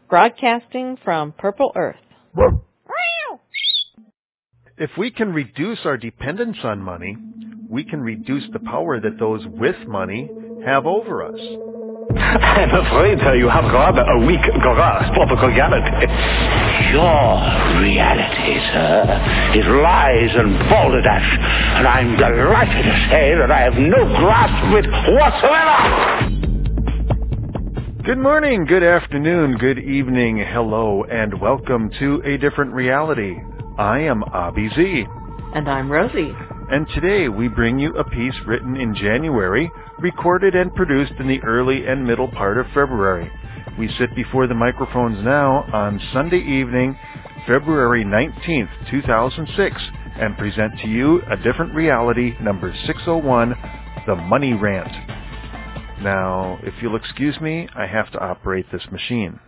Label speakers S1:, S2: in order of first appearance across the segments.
S1: broadcasting from Purple Earth.
S2: If we can reduce our dependence on money, we can reduce the power that those with money have over us.
S3: I'm afraid, sir, you have rather a weak grasp of reality.
S4: Your reality, sir, is lies and balderdash, and I'm delighted to say that I have no grasp of it whatsoever.
S2: Good morning, good afternoon, good evening, hello, and welcome to A Different Reality. I am Abby Z.
S1: And I'm Rosie.
S2: And today we bring you a piece written in January, recorded and produced in the early and middle part of February. We sit before the microphones now on Sunday evening, February 19th, 2006, and present to you A Different Reality, number 601, The Money Rant. Now, if you'll excuse me, I have to operate this machine.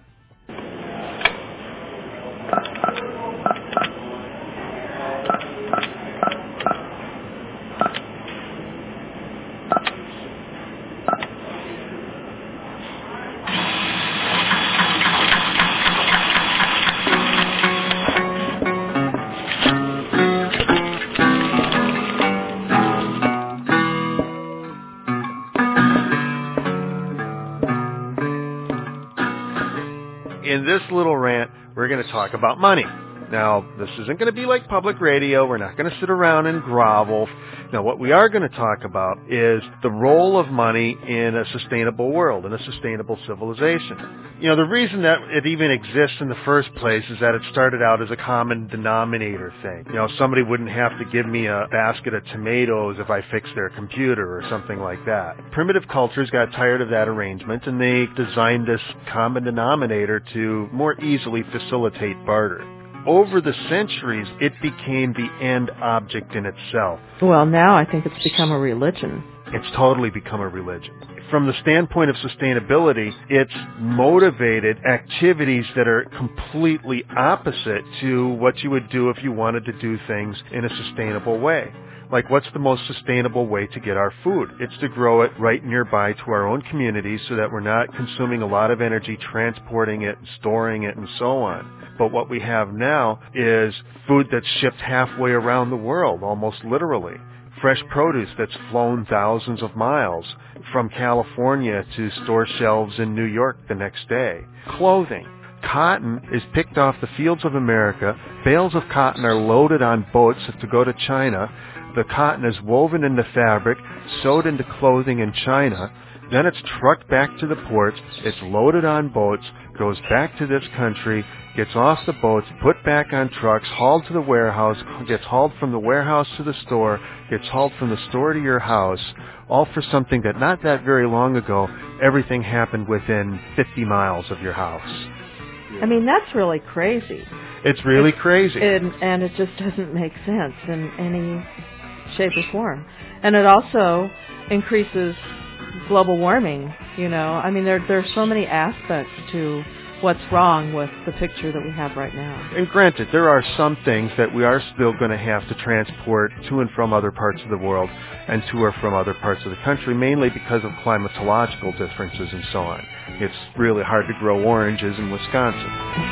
S2: In this little rant, we're going to talk about money. Now, this isn't going to be like public radio. We're not going to sit around and grovel. Now, what we are going to talk about is the role of money in a sustainable world, in a sustainable civilization. You know, the reason that it even exists in the first place is that it started out as a common denominator thing. You know, somebody wouldn't have to give me a basket of tomatoes if I fixed their computer or something like that. Primitive cultures got tired of that arrangement, and they designed this common denominator to more easily facilitate barter. Over the centuries, it became the end object in itself.
S1: Well, now I think it's become a religion.
S2: It's totally become a religion. From the standpoint of sustainability, it's motivated activities that are completely opposite to what you would do if you wanted to do things in a sustainable way. Like, what's the most sustainable way to get our food? It's to grow it right nearby to our own communities so that we're not consuming a lot of energy transporting it, storing it, and so on. But what we have now is food that's shipped halfway around the world, almost literally. Fresh produce that's flown thousands of miles from California to store shelves in New York the next day. Clothing. Cotton is picked off the fields of America. Bales of cotton are loaded on boats to go to China. The cotton is woven into fabric, sewed into clothing in China. Then it's trucked back to the ports. It's loaded on boats, goes back to this country, gets off the boats, put back on trucks, hauled to the warehouse, gets hauled from the warehouse to the store, gets hauled from the store to your house, all for something that not that very long ago, everything happened within 50 miles of your house.
S1: I mean, that's really crazy.
S2: It's really crazy.
S1: And it just doesn't make sense in any shape or form. And it also increases global warming, you know. I mean, there are so many aspects to what's wrong with the picture that we have right now.
S2: And granted, there are some things that we are still going to have to transport to and from other parts of the world and to or from other parts of the country, mainly because of climatological differences and so on. It's really hard to grow oranges in Wisconsin.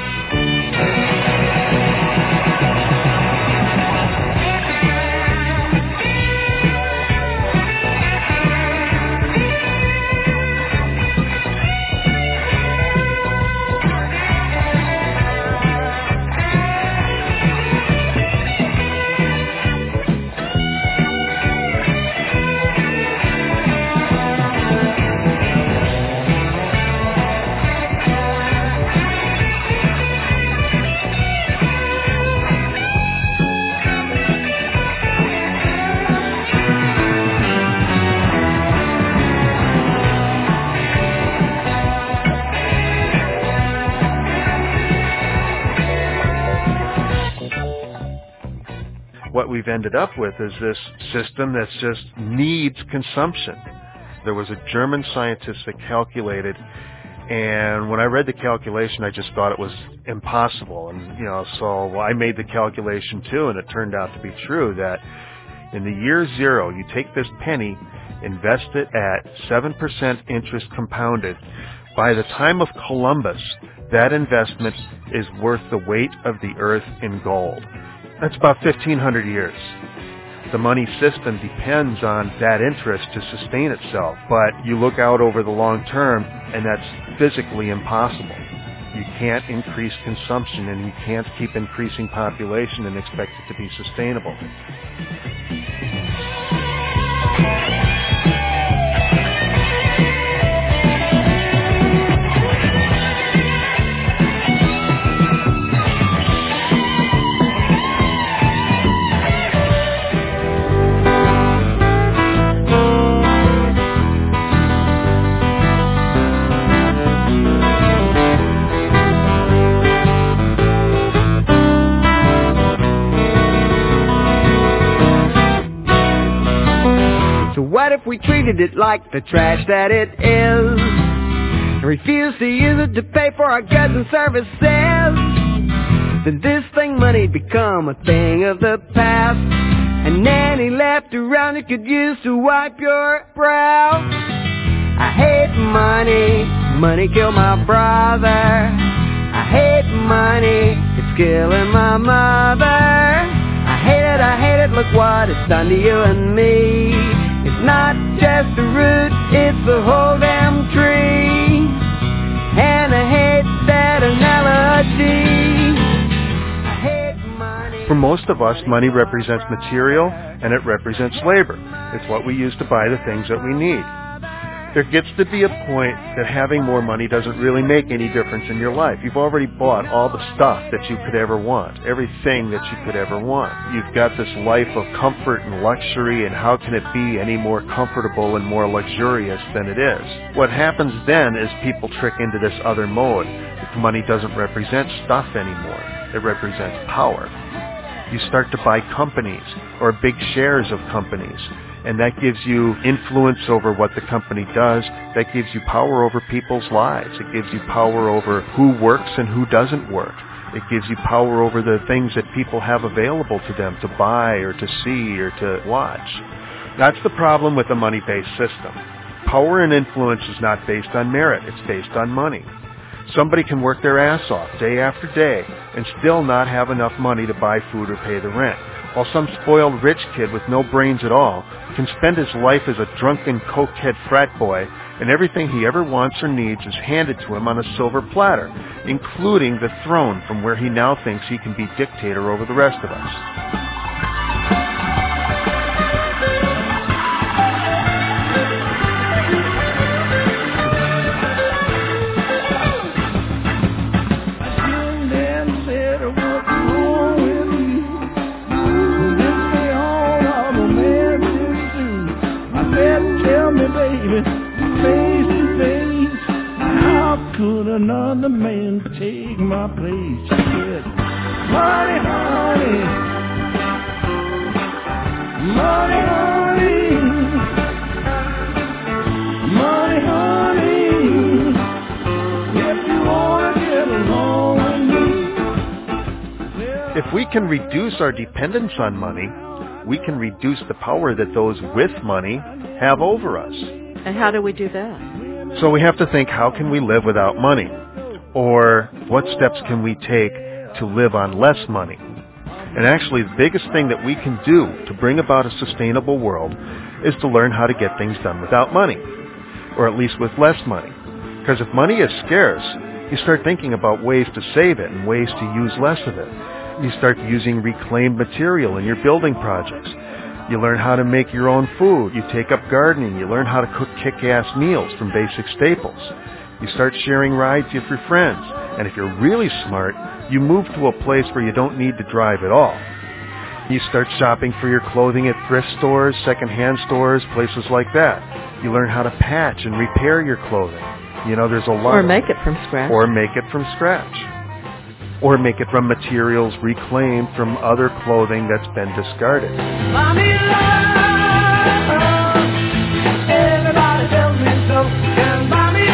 S2: What we've ended up with is this system that just needs consumption. There was a German scientist that calculated, and when I read the calculation, I just thought it was impossible. And, so I made the calculation too, and it turned out to be true that in the year zero, you take this penny, invest it at 7% interest compounded. By the time of Columbus, that investment is worth the weight of the earth in gold. That's about 1,500 years. The money system depends on that interest to sustain itself, but you look out over the long term, and that's physically impossible. You can't increase consumption, and you can't keep increasing population and expect it to be sustainable.
S5: What if we treated it like the trash that it is, and refused to use it to pay for our goods and services? Then this thing money become a thing of the past, and any left around you could use to wipe your brow. I hate money, money killed my brother. I hate money, it's killing my mother. I hate it, look what it's done to you and me. It's not just the root, it's the whole damn tree. And I hate that analogy. I hate money.
S2: For most of us, money represents material and it represents labor. It's what we use to buy the things that we need. There gets to be a point that having more money doesn't really make any difference in your life. You've already bought all the stuff that you could ever want, everything that you could ever want. You've got this life of comfort and luxury, and how can it be any more comfortable and more luxurious than it is? What happens then is people trick into this other mode. Money doesn't represent stuff anymore. It represents power. You start to buy companies or big shares of companies, and that gives you influence over what the company does. That gives you power over people's lives. It gives you power over who works and who doesn't work. It gives you power over the things that people have available to them to buy or to see or to watch. That's the problem with the money-based system. Power and influence is not based on merit. It's based on money. Somebody can work their ass off day after day and still not have enough money to buy food or pay the rent, while some spoiled rich kid with no brains at all can spend his life as a drunken cokehead frat boy, and everything he ever wants or needs is handed to him on a silver platter, including the throne from where he now thinks he can be dictator over the rest of us.
S6: Could another man take my place? She said, money, honey, money, honey, money, honey, if you want to get along with me.
S2: If we can reduce our dependence on money, we can reduce the power that those with money have over us.
S1: And how do we do that?
S2: So we have to think, how can we live without money? Or what steps can we take to live on less money? And actually, the biggest thing that we can do to bring about a sustainable world is to learn how to get things done without money, or at least with less money. Because if money is scarce, you start thinking about ways to save it and ways to use less of it. You start using reclaimed material in your building projects. You learn how to make your own food. You take up gardening. You learn how to cook kick-ass meals from basic staples. You start sharing rides with your friends. And if you're really smart, you move to a place where you don't need to drive at all. You start shopping for your clothing at thrift stores, secondhand stores, places like that. You learn how to patch and repair your clothing. You know, there's a lot.
S1: Or make it from scratch.
S2: Or make it from scratch. Or make it from materials reclaimed from other clothing that's been discarded.
S5: Mommy love, everybody tells me so. Can mommy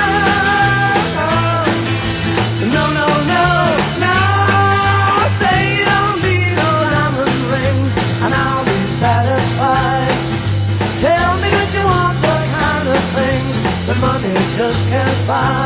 S5: love? No, no, no, no. Say you don't need no diamond rings, and I'll be satisfied. Tell me that you want the kind of things that money just can't buy.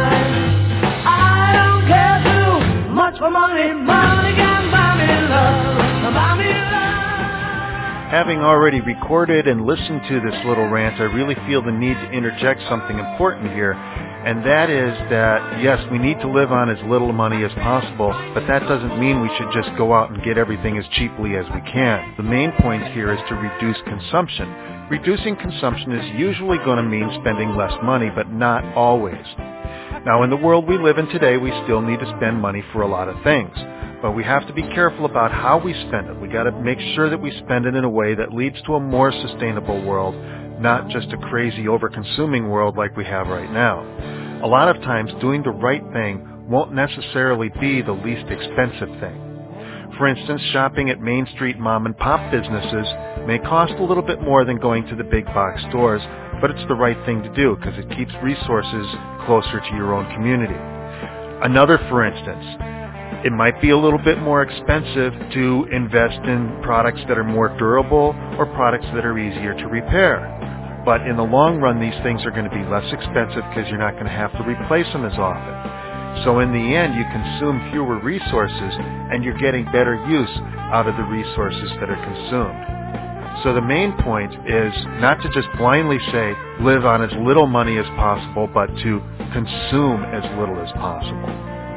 S5: money can buy me love, buy me love.
S2: Having already recorded and listened to this little rant, I really feel the need to interject something important here, and that is that, yes, we need to live on as little money as possible, but that doesn't mean we should just go out and get everything as cheaply as we can. The main point here is to reduce consumption. Reducing consumption is usually going to mean spending less money, but not always. Now, in the world we live in today, we still need to spend money for a lot of things. But we have to be careful about how we spend it. We got to make sure that we spend it in a way that leads to a more sustainable world, not just a crazy over-consuming world like we have right now. A lot of times, doing the right thing won't necessarily be the least expensive thing. For instance, shopping at Main Street mom-and-pop businesses may cost a little bit more than going to the big box stores, but it's the right thing to do because it keeps resources closer to your own community. Another, for instance, it might be a little bit more expensive to invest in products that are more durable or products that are easier to repair. But in the long run, these things are going to be less expensive because you're not going to have to replace them as often. So in the end, you consume fewer resources and you're getting better use out of the resources that are consumed. So the main point is not to just blindly say, live on as little money as possible, but to consume as little as possible.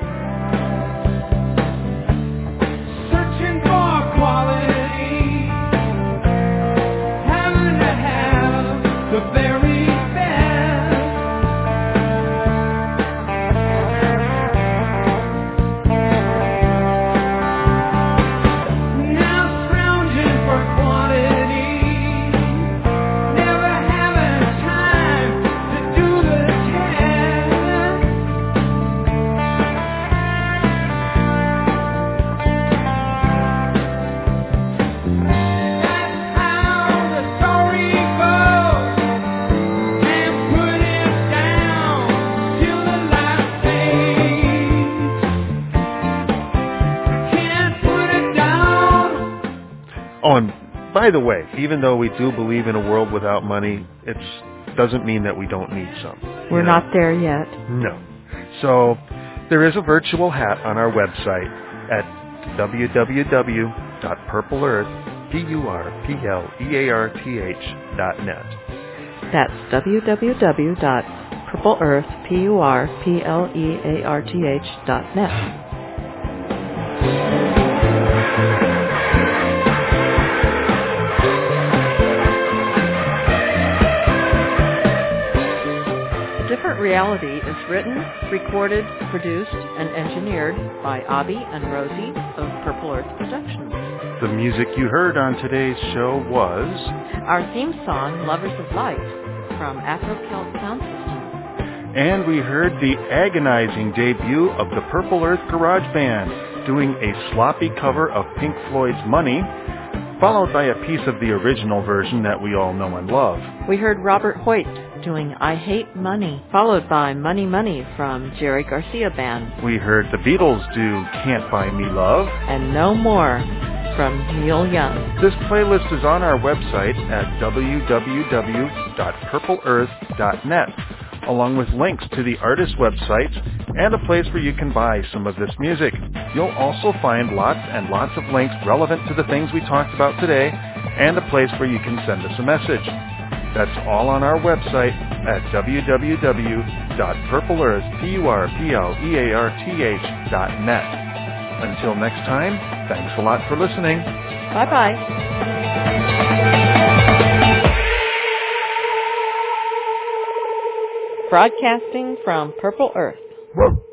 S2: Oh, and by the way, even though we do believe in a world without money, it doesn't mean that we don't need some.
S1: We're not there yet.
S2: No. So there is a virtual hat on our website at www.purpleearth.net. That's
S1: www.purpleearth.net. Different Reality is written, recorded, produced, and engineered by Abby and Rosie of Purple Earth Productions.
S2: The music you heard on today's show was
S1: our theme song, Lovers of Light, from Afro-Celt Sound System.
S2: And we heard the agonizing debut of the Purple Earth Garage Band doing a sloppy cover of Pink Floyd's Money, followed by a piece of the original version that we all know and love.
S1: We heard Robert Hoyt doing I Hate Money, followed by Money Money from Jerry Garcia Band.
S2: We heard the Beatles do Can't Buy Me Love.
S1: And No More from Neil Young.
S2: This playlist is on our website at www.purpleearth.net, along with links to the artist websites and a place where you can buy some of this music. You'll also find lots and lots of links relevant to the things we talked about today, and a place where you can send us a message. That's all on our website at www.purpleearth.net. Until next time, thanks a lot for listening.
S1: Bye-bye. Broadcasting from Purple Earth.